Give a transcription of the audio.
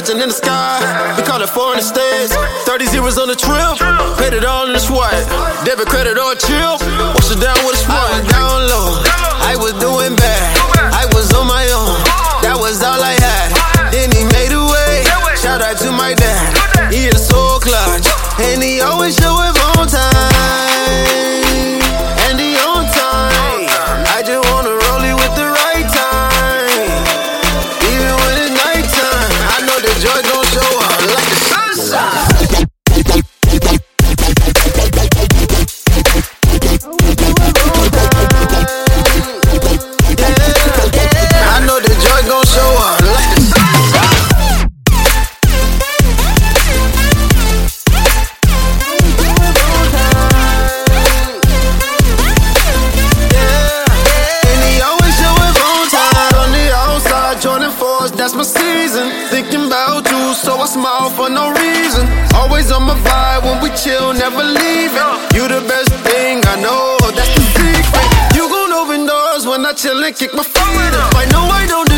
in the sky. We call it foreign estates. 30 zeros on the trip. Paid it all in the swipe. Debit, credit, or chill. Wash it down with a swipe. I was down low. I was doing bad. I was on my own. That was all I had. Then he made a way. Shout out to my dad. He is so clutch. And he always show up on time. And he on time. I just wanna roll it with the right time. Even when it's nighttime, I know the joy gon' show up like the sunshine. Yeah, I know the joy gon' show up like the sunshine. That's my season, thinking about you, so I smile for no reason. Always on my vibe when we chill, never leaving. You the best thing I know, that's the secret. You gon' open doors when I chill and kick my feet up. I know I don't